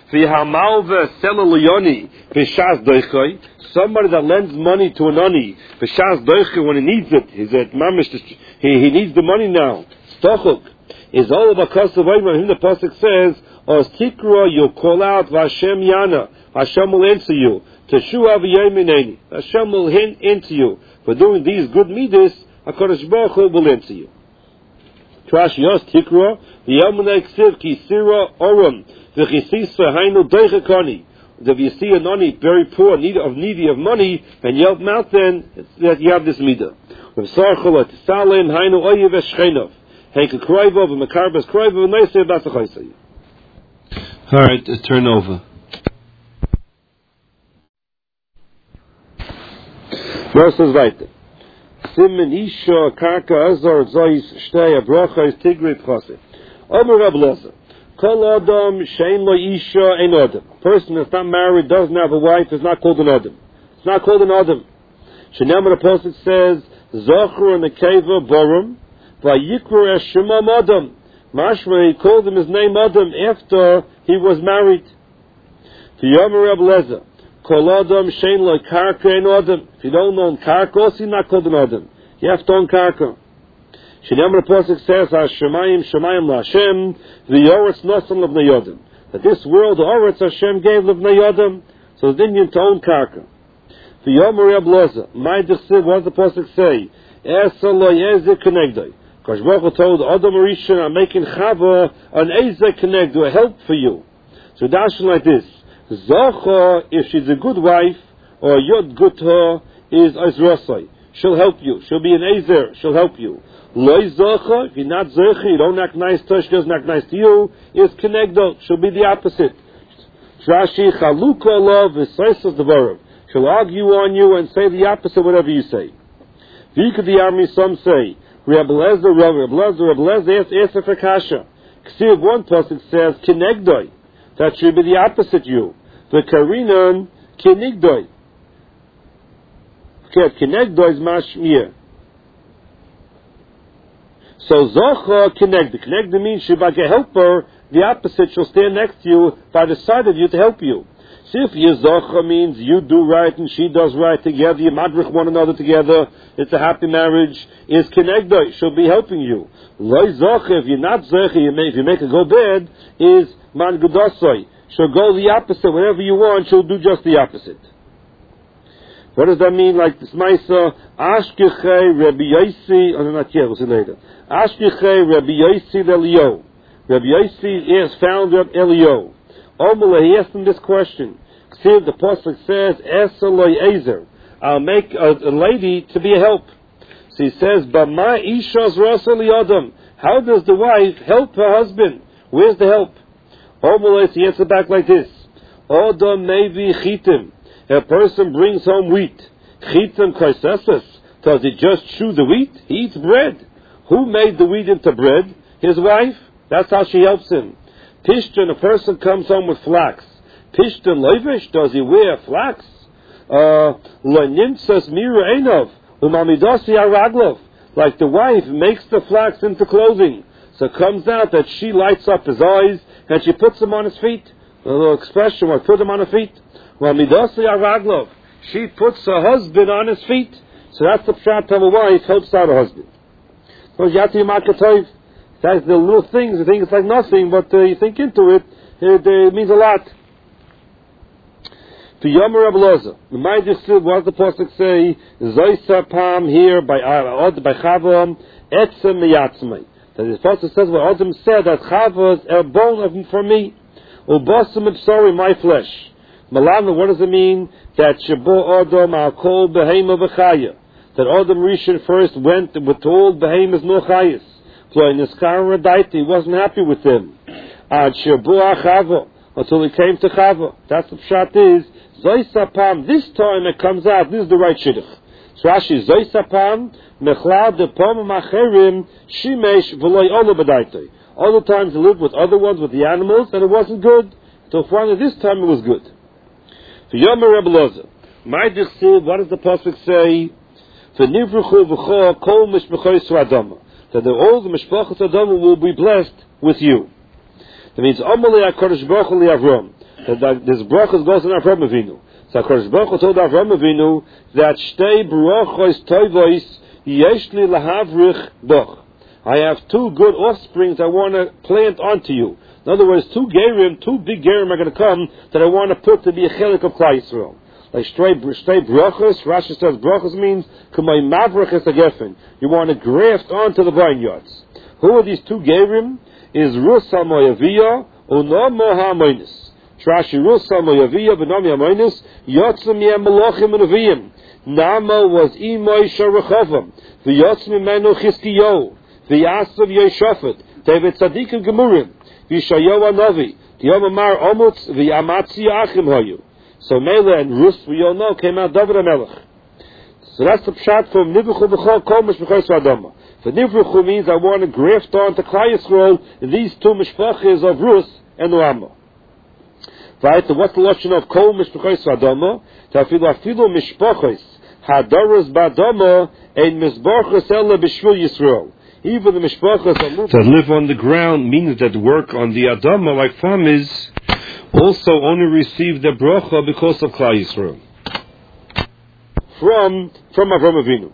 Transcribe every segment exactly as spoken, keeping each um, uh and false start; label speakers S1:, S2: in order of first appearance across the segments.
S1: V'hamalva selalioni b'shas doichoi. Somebody that lends money to an ani b'shas doichoi when he needs it. He's at mamish. He he needs the money now. Stochuk is all about cost of Him the pasuk says, "Os tikra, you'll call out Vashem Yana. Hashem will answer you. Teshua v'yemineni. Hashem will hint into you for doing these good midas. HaKadosh Baruch Hu will answer you." Trash Yos Tikra v'yemunei ksiv kisira oram v'chisisa hainu deichakani. If you see a nani very poor, need of needy of money, and you help him out, then that you have this midah. V'sarcholat salin hainu oyev eschenov. Heka kroivov v'mekarbas kroivov v'neisei b'asachayisei. All right, uh, turn over. Verses weiter. Simen isha karka azor zois shtei abrocha is tigrit chase. Omer Rab Lezer. Kol adam shein lo isha ein adam. Person that's not married, doesn't have a wife, is not called an adam. It's not called an adam. Shenamar the Apostle says, Zochru nekeva borum, vayikru es shemam adam. Mashma, he called him his name Adam after he was married. V'yomer Rab Lezer. Kol adam shein lo karka ein adam. If you don't own karka, also you're not called an adam. You have to own karka. Shenamar the Apostle says, Hashemayim shemayim laHashem, v'yoretz nosan l'bnei Yodam. That this world, the Oretz Hashem gave l'bnei Yodam, so it's Indian to own karka. V'yomer Rab Lezer. My dechsiv, what does the Apostle say? Esa lo yezeh kenegdoi. Because Baruch Hu told Adam Rishon, I'm making Chava an Ezeh Kenegdo, a help for you. So dash like this. Zocha, if she's a good wife, or Yod Gutha, is Ezrosai. She'll help you. She'll be an Ezer. She'll help you. Loi Zocha, if you're not Zocha, you don't act nice to her, she doesn't act nice to you, is Kenegdo. She'll be the opposite. Trashi Chaluka Lov, V'Saisas Devarim. She'll argue on you and say the opposite, whatever you say. V'Yikad the army, some say, Reb Lezer, Reb Lezer, Reb Lezer, answer for kasha. Ksiv, one person says, Kenegdoi. That should be the opposite you. The Karinan, Kenigdoi. Okay, Kenegdoi is mashmir. So Zocha, Kenegdoi. Kenegdoi means she'll be like a helper. The opposite, she'll stand next to you, by the side of you to help you. See, if Yezocha means you do right and she does right together, you madrich one another together, it's a happy marriage, is Kenegdoi, she'll be helping you. Loi Zocha, if you're not Zocha, you make, if you make her go bad, is Man Gudosoi. She'll go the opposite, whatever you want, she'll do just the opposite. What does that mean? Like this Maisa, Ashkechei Rabbi Yosi, oh no, not yet, we'll see later. Ashkechei Rabbi Yosi Elio. Rabbi Yosi is founder of Elio. Omele, he asked him this question. See, the Apostle says, Esaloi Ezer. I'll make a, a lady to be a help. So he says, Bama Ishas Rasali Adam. How does the wife help her husband? Where's the help? Omele, he answered back like this. Adam Mevi Chitim. A person brings home wheat. Chitim Kaisesas. Does he just chew the wheat? He eats bread. Who made the wheat into bread? His wife. That's how she helps him. Pishton, a person comes home with flax. Pishton loivish, does he wear flax? Loinimtsas mira enov, umamidasi araglov. Like the wife makes the flax into clothing. So it comes out that she lights up his eyes and she puts him on his feet. A little expression, or put him on her feet. Umamidasi araglov. She puts her husband on his feet. So that's the pshat of a wife helps out her husband. So yati makatov. That's the little things, you think it's like nothing, but uh, you think into it, it, it means a lot. To Yomer Rab Lezer, the mind is still, what does the Apostle say? Zoisapam here by Od by Chava, Etzem Miyatzmei. That the Apostle says, what Adam said, that Chava is a bone for me. Ubosam Ipsori, my flesh. Malana, what does it mean? That Shabo Adam al Kol Behema Bechaya. That Adam Rishon first went with all Behemas no Chayas. He wasn't happy with them. Until he came to Chava. That's the pshat is. Zoisapam, this time it comes out, this is the right shidduch. So Rashi, Zoisapam, Mechlad de Pom Macherim, Shimesh V'loi Ola B'daitoi. All the times he lived with other ones, with the animals, and it wasn't good. So finally this time it was good. For Yomer Reb Lezer, my dechsiv, what does the pasuk say? For Nivruchu V'cho Kol Mishbechoy Swadama. That the, all the Mishpachas Adam will be blessed with you. That means Amalei HaKadosh Baruch Hu Avram. that, that this bracha goes on Avraham Avinu. So Kodesh Baruch Hu told Avraham Avinu that shtei brachos toivos yesh li lahavrich boch. I have two good offsprings I want to plant onto you. In other words, two gerim, two big gerim are going to come that I want to put to be a chelik of Klal Yisrael. Like shtei brachos, Rashi says brachos means kamay mavrachas agefen. You want to graft onto the vineyards. Who are these two gerim? Is Rus HaMoyaviyah Unomo HaMoinis. Rashi Rus HaMoyaviyah Unomo HaMoinis Yotzim Yem Malachim Unaviyim. Nama was Imoy Sharachavam. V'yotzim Imenu Chizkiyo. V'yasav Yeshafet. David Tzadikim Gemurim. V'Yishayahu Hanavi. Tiyom Amar Omutz V'yamatzi Achim Hayu. So Mela and Rus, we all know, came out David HaMelech. So that's the pshat from Nivuchu B'chol Kol Mishpachos Adama. The Nivruchu means I want to graft on to Klal Yisrael these two mishpachas of Rus and Rama. Right? So what's the lashon of Kol Mishpachos Adama? Tafilu afilu mishpachos hadaras b'adama ein mizbarchos ela b'shvil Yisrael. Even the mishpachos that live on the ground means that work on the Adama like farmers also only receive the bracha because of Klal Yisrael. From from Avraham Avinu.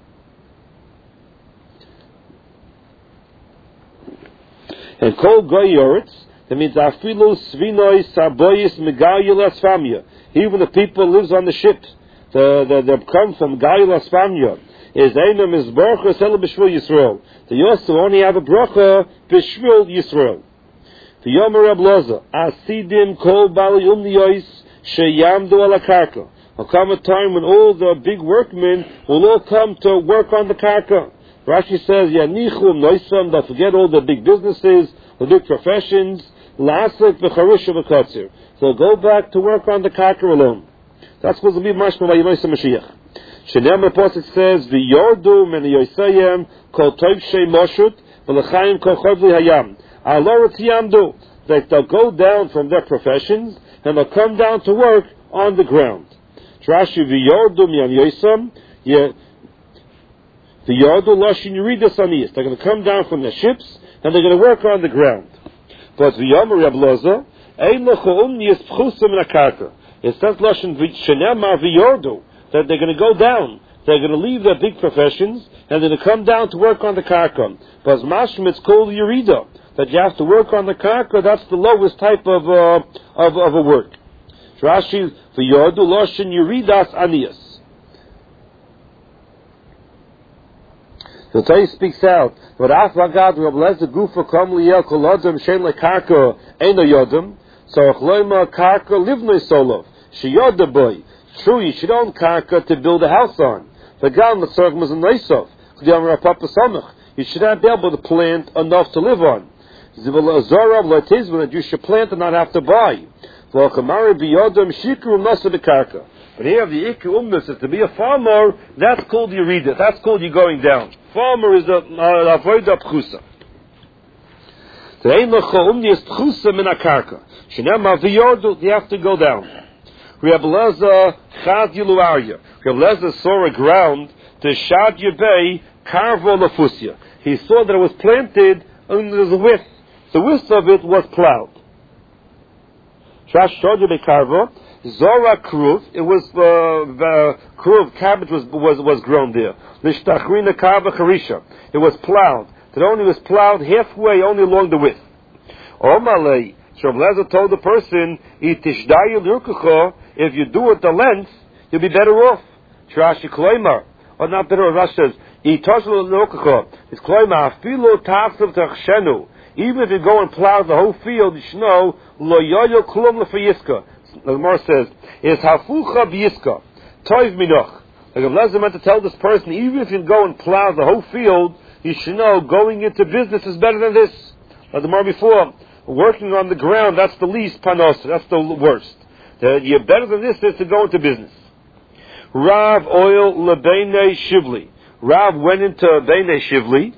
S1: And Kol Goy Yoretz, that means Afilu Svinoi Saboyis Megayil Asfamya. Even the people who lives on the ship, the, the, they come from Gayil Asfamya, is Einam is Baruch Sela B'Shvil Yisrael. They also only have a bracha B'Shvil Yisrael. The Yomer Reb Loza, Asidim Kol Bali Umniyos Sheyamdu Ala Karka. Will come a time when all the big workmen will all come to work on the Karka. Rashi says, Yanichum Noisam, they'll forget all the big businesses, the big professions, Lasik V'Charusha V'Katzir. They'll go back to work on the Karka alone. That's supposed to be Mashma V'Yimosa Mashiach. Shenem Apostle says, V'Yordu Men Yosayim Kol Tov Shei Moshut V'Lechaim Kol Chovli Hayam. Allah Yamdu. That they'll go down from their professions and they'll come down to work on the ground. Rashi V'Yordu Men Yosam The Yardu Lashin Yuridas Aniyas. They're going to come down from the ships and they're going to work on the ground. But the Yomer Reb Loza, Ein Lecho Umniyas Pchusim Nakarka. It says Lashin Shenema V'Yordu, that they're going to go down. They're going to leave their big professions and they're going to come down to work on the Karka. But Mashim, it's called Yurida, that you have to work on the Karka. That's the lowest type of uh, of, of a work. Rashi V'Yordu Lashin Yuridas Aniyas. The Torah speaks out, but Afagad Reb Lezer Gufa Kam Liyel Kol Adam Shein LeKarka Eino Yodem, so Chloima Karka Livnei Solov Sheyoda Boy. True, you should own Karka to build a house on. The Gam L'Tzorg Mazon Neisov K'Diyam Rapapa Samach. You should not be able to plant enough to live on. Zivel Azorav L'Tizvan, that you should plant and not have to buy. V'Chamari B'Yodem Shikru Nasa B'Karka. But here the Ikku Umnus is to be a farmer. That's called Yerida. That's called you going down. Farmer is a avodah pchusa. The ein lecho umniyas pchusa min akarka. Shenema v'yordu, you have to go down. Reb Lezer chad yiluarya. Reb Lezer saw a ground to shad yebei karvo lefusya. He saw that it was planted and there was a width. The width of it was plowed. Shash shad yebei karvo. Zora kruv, it was uh, the kruv, cabbage was was was grown there. Lishtachrina karva charisha, it was plowed. It only was plowed halfway, only along the width. Omalei, Rav Lezer told the person, itishdayu lurkucho, if you do it the length, you'll be better off. Trashi kloimar, or not better off. Rashi says, itashlu lurkucho, it's kloimar afilu tafsav tachshenu. Even if you go and plow the whole field, you should know lo yoyo klum lefayiska. The Gemara says, is hafucha b'yiska, toiv minoch. Like Rav Lezer meant to tell this person, even if you go and plow the whole field, you should know going into business is better than this. Like the Gemara before, working on the ground, that's the least panos, that's the worst. Uh, you're better than this is to go into business. Rav oil lebeinei shivli. Rav went into beinei shivli.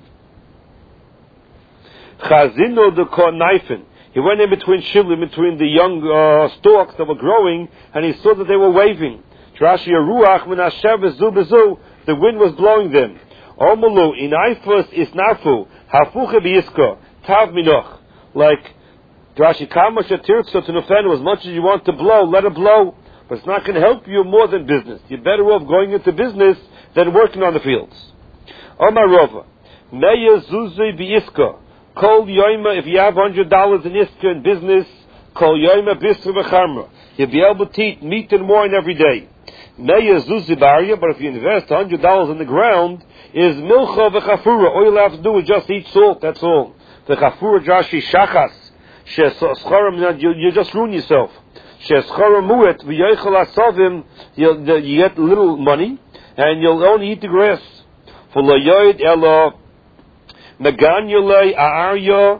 S1: Chazino de ko naifen. He went in between shivli, between the young uh, stalks that were growing, and he saw that they were waving. Rashi Ruach min Hashem bezu bezu, the wind was blowing them. Omulu inaifus isnafu hafuche biyiska tav minoch. Like Rashi, kama shetirtza tenufenu, as much as you want to blow, let it blow. But it's not going to help you more than business. You're better off going into business than working on the fields. Omar Rova, meya zuzi biiska, kol yoima, if you have one hundred dollars in iska in business, kol yoima bisra v'charma. You'll be able to eat meat and wine every day. Meya zuzi barya, but if you invest one hundred dollars in the ground, is milcha v'chafura. All you have to do is just eat salt, that's all. V'chafura jashi shachas, she'scharam, you just ruin yourself. She'scharam muet, v'yoichel asavim, you get little money, and you'll only eat the grass. V'lo yoid elo, megan yolei a'arya,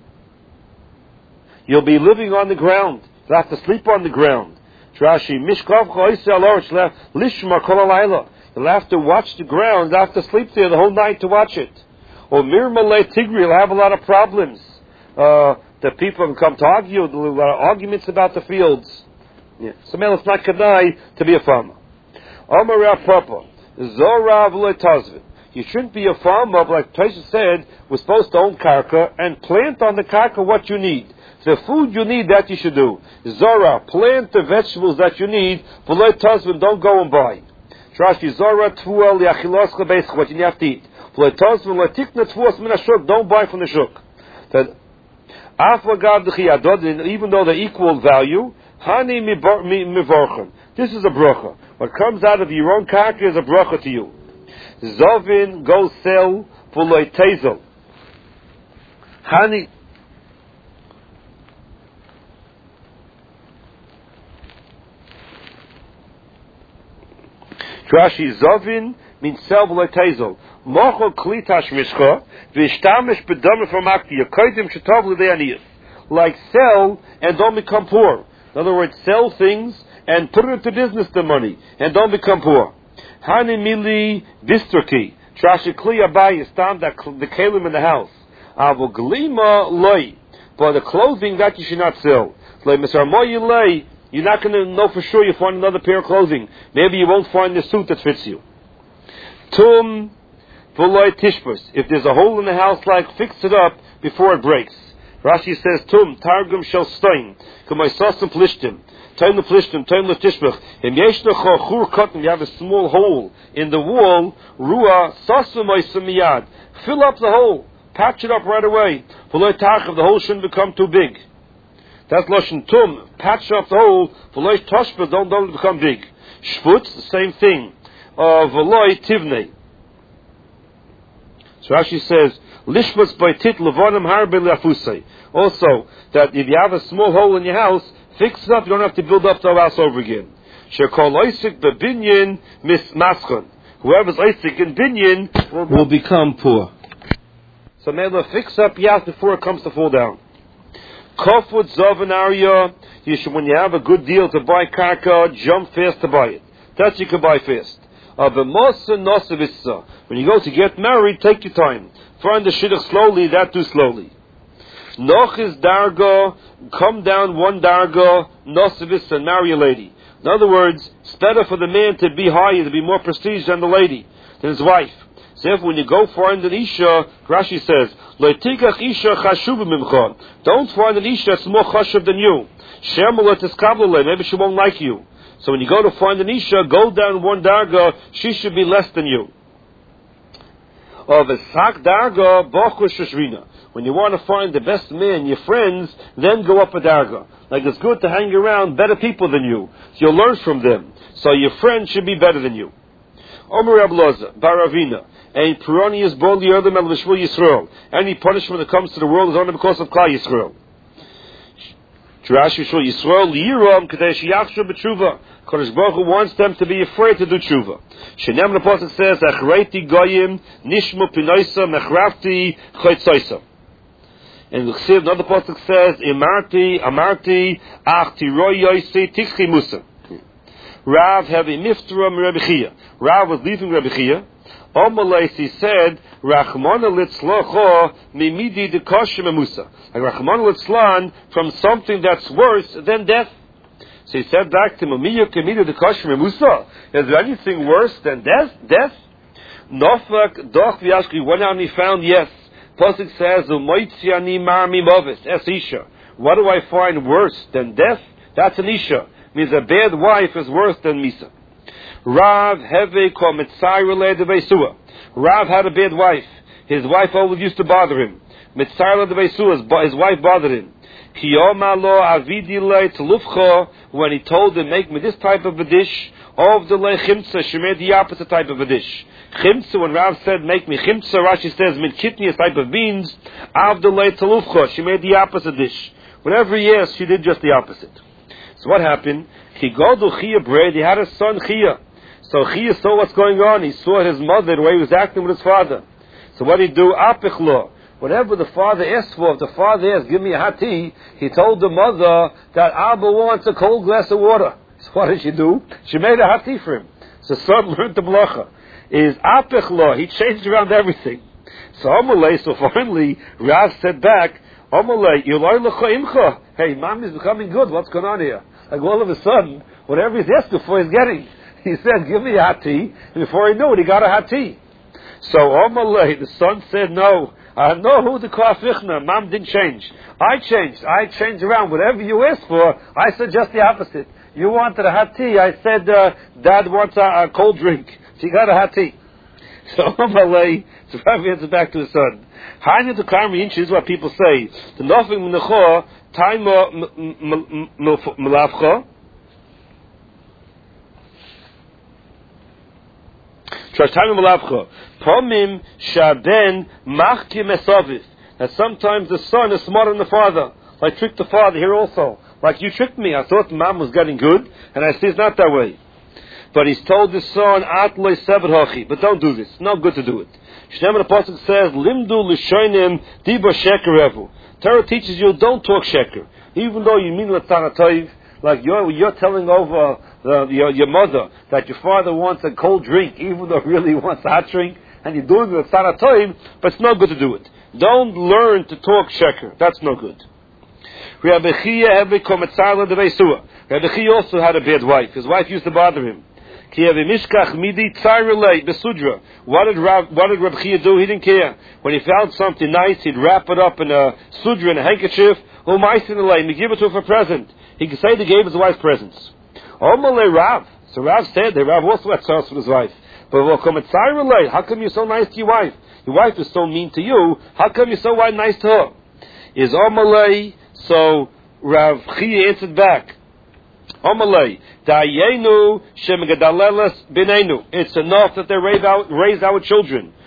S1: you'll be living on the ground. You'll have to sleep on the ground. Rashi, mishkav lishma kol halayla. You'll have to watch the ground. You'll have to sleep there the whole night to watch it. Or mirmalei tigri, you'll have a lot of problems. Uh, the people can come to argue. There'll be a lot of arguments about the fields. Yeah. So man, it's not kedai to be a farmer. Amar Rav Papa, zorav le'tazvin. You shouldn't be a farmer, but like Tosha said, we're supposed to own karka and plant on the karka what you need. The food you need, that you should do. Zora, plant the vegetables that you need. V'lo tazvin, don't go and buy. Rashi, Zora tvua li'achilos lebeisach, what you have to eat. V'lo tazvin le'tikna tvuas min hashuk, don't buy from the shuk. That aflagav d'chiyadod, even though they're equal value, hani mivorchen. This is a bracha. What comes out of your own karka is a bracha to you. Zovin, go sell v'lo tezel. Hani. Rashi, Zovin means sell v'lo tezel. Mochel kli tashmishcha v'ishtamish b'dama from akti yakoidim shetav l'dei aniyas. Like sell and don't become poor. In other words, sell things and put it into business the money and don't become poor. Hani mili bistraki. Rashi, kli abai yistam the kelim in the house. Avo glima loy. But the clothing that you should not sell. Like Mister Moyi lay. You're not going to know for sure you find another pair of clothing. Maybe you won't find the suit that fits you. Tum v'loy tishbus. If there's a hole in the house, like fix it up before it breaks. Rashi says, Tum targum shel stein. K'may sasam plishtim. Time the plishtim, time the tishbus. Im yeshnecha chur cotton, you have a small hole in the wall. Ruah sasam oisam miyad. Fill up the hole. Patch it up right away. V'loy tarchav, the hole shouldn't become too big. That's Lashon Tum. Patch up the hole. V'loy toshba, don't, don't become big. Shvutz, the same thing. Uh, V'loy tivnei. So Rashi says, Lishvutz by tit levonim harbe le'afusay. Also, that if you have a small hole in your house, fix it up, you don't have to build up the house over again. Shekol oisik bebinyin mismaschon. Whoever's oisik in binyin will, will become poor. So Mela, fix up your house before it comes to fall down. Kofut Zovan Arya, you should, when you have a good deal to buy karka, jump fast to buy it. That you can buy fast. When you go to get married, take your time. Find the shidduch slowly, that do slowly. Noch is darga, come down one darga, nosavissa, and marry a lady. In other words, it's better for the man to be higher, to be more prestige than the lady, than his wife. So if when you go find an isha, Rashi says, Loitikach isha chashuva mimcha. Don't find an isha that's more chashuv than you. Shemula tiskavlele, maybe she won't like you. So when you go to find an isha, go down one darga, she should be less than you. Of a sak darga, bochu shashrina. When you want to find the best man, your friends, then go up a darga. Like it's good to hang around better people than you. So you'll learn from them. So your friends should be better than you. Omer Abloza, Baravina. Any Puranius Boli Erdem El Vishvul Yisrael. Any punishment that comes to the world is only because of Klal Yisrael. Rashi Shul Yisrael Yiram Kadesh Yachshu B'Tshuva. Kodesh Baruch Hu wants them to be afraid to do tshuva. Shenem the Pasuk says, Achreiti Goyim Nishmu Pinoisa Mechrafti Chaytzoisa. And the Chsiv, another Pasuk says, Imarti Amarti Ach Tiroi Yoisi Tikchi Musa. Rav have a Miftra Rabbi Chia. Rav was leaving Rabbi Chia. Omalaisi said, Rachmana litzlocho mimidi dekoshim emusa. Like Rachmana litzlan from something that's worse than death. So he said back to him, Miya kemida dekoshim emusa. Is there anything worse than death? Death? Nofak doch v'yashki. One out he found yes. Pasuk says, Umoitziani marmi movis. Es isha. What do I find worse than death? That's an isha. Means a bad wife is worse than misa. Rav heve ko mitzayre le'debeisua. Rav had a bad wife. His wife always used to bother him. Mitzayre le'debeisua, his wife bothered him. Kiyomalo avidi le'tlufcha, when he told him, make me this type of a dish, of the lechimtza, she made the opposite type of a dish. Chimtza, when Rav said, make me chimtza, Rashi says, min kitni, a type of beans, of the le'tlufcha, she made the opposite dish. Whatever he asked, she did just the opposite. So what happened? He godu Chia bread, he had a son Chia. So Chia saw what's going on. He saw his mother, the way he was acting with his father. So what did he do? Apichlo. Whatever the father asked for, if the father asked, give me a hot tea, he told the mother that Abba wants a cold glass of water. So what did she do? She made a hot tea for him. So son learned the blacha. Is Apichlo. He changed around everything. So Amalei, so finally, Rav said back, Amalei, Yolai lecha imcha. Hey, mom is becoming good. What's going on here? Like all of a sudden, whatever he's asking for, he's getting. He said, give me a hot tea. And before he knew it, he got a hot tea. So, Omalei, the son said, no. I know who the kafichna. Mom didn't change. I changed. I changed around. Whatever you asked for, I said just the opposite. You wanted a hot tea. I said, uh, Dad wants a, a cold drink. She got a hot tea. So, Omalei, so Rav answered back to his son. Hainu to Karmi Inch is what people say. The nothing menecho, taima melavcha. Pomim shaben machkim esaviv. That sometimes the son is smarter than the father. Like trick the father here also. Like you tricked me. I thought mom was getting good, and I see it's not that way. But he's told the son, At loy sever hachi. But don't do this. It's not good to do it. Shneim the Apostle says, Limdu l'shoinim diba sheker evu. Torah teaches you don't talk sheker, even though you mean l'tzana toiv. Like you're you're telling over the, your your mother that your father wants a cold drink, even though he really wants a hot drink, and you're doing it with tzana toiv, but it's not good to do it. Don't learn to talk sheker. That's no good. Rabbi Chia also had a bad wife. His wife used to bother him. What did Rav, what did Rabbi Chia do? He didn't care. When he found something nice, he'd wrap it up in a sudra, in a handkerchief, and he'd give it to her for a present. He could say they gave his wife presents. Rav. So Rav said that Rav also had sauce with his wife. But how come you're so nice to your wife? Your wife is so mean to you. How come you're so nice to her? Is Omalei, so Rav Chia answered back. Omalei, da'ayenu shemgadalelas binenu. It's enough that they raise our, raise our children.